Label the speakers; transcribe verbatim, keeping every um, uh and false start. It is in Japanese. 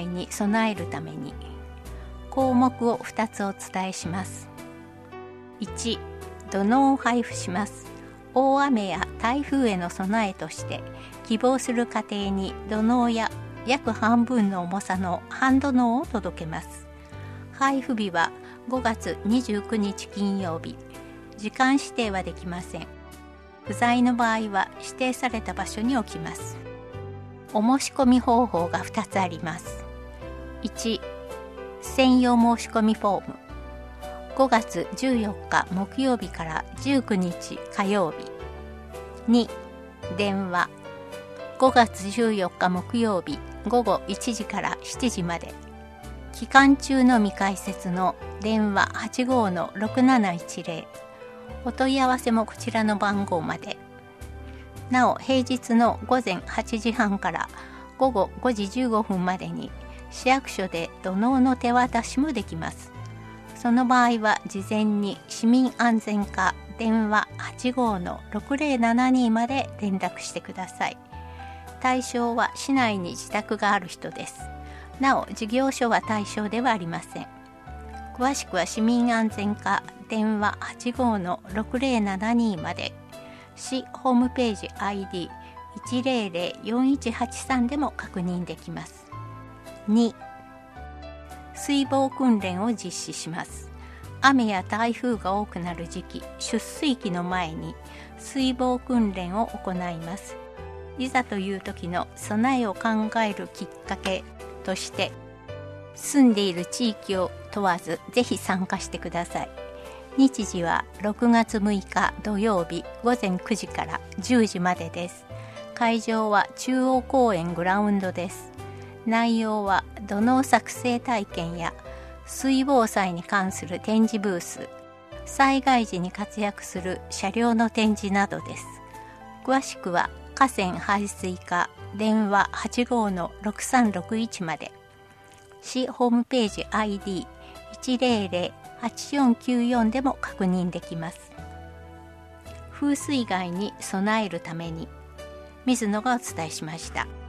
Speaker 1: 害に備えるために項目をふたつお伝えします。いち、土のうを配布します。大雨や台風への備えとして希望する家庭に土のうや約半分の重さの半土のうを届けます。配布日はごがつにじゅうくにち金曜日。時間指定はできません。不在の場合は指定された場所に置きます。お申し込み方法がふたつあります。いち、専用申し込みフォーム。ごがつじゅうよっか木曜日からじゅうくにち火曜日。に、電話。ごがつじゅうよっか木曜日ごごいちじからしちじまで。期間中のみ開設の電話 はちごーのろくなないちぜろ。お問い合わせもこちらの番号まで。なお、平日のごぜんはちじはんからごごごじじゅうごふんまでに市役所で土のうの手渡しもできます。その場合は事前に市民安全課電話 はちごーのろくぜろななに まで連絡してください。対象は市内に自宅がある人です。なお、事業所は対象ではありません。詳しくは市民安全課電話 はちごーのろくぜろななに まで、市ホームページ アイディーいちぜろぜろよんいちはちさん でも確認できます。に、水防訓練を実施します。雨や台風が多くなる時期、出水期の前に水防訓練を行います。いざという時の備えを考えるきっかけとして、住んでいる地域を問わずぜひ参加してください。日時はろくがつむいか土曜日ごぜんくじからじゅうじまでです。会場は中央公園グラウンドです。内容は土のう作成体験や水防災に関する展示ブース、災害時に活躍する車両の展示などです。詳しくは河川排水課電話 はちごーのろくさんろくいち まで、市ホームページ アイディーいちぜろぜろはちよんきゅうよん でも確認できます。風水害に備えるために水野がお伝えしました。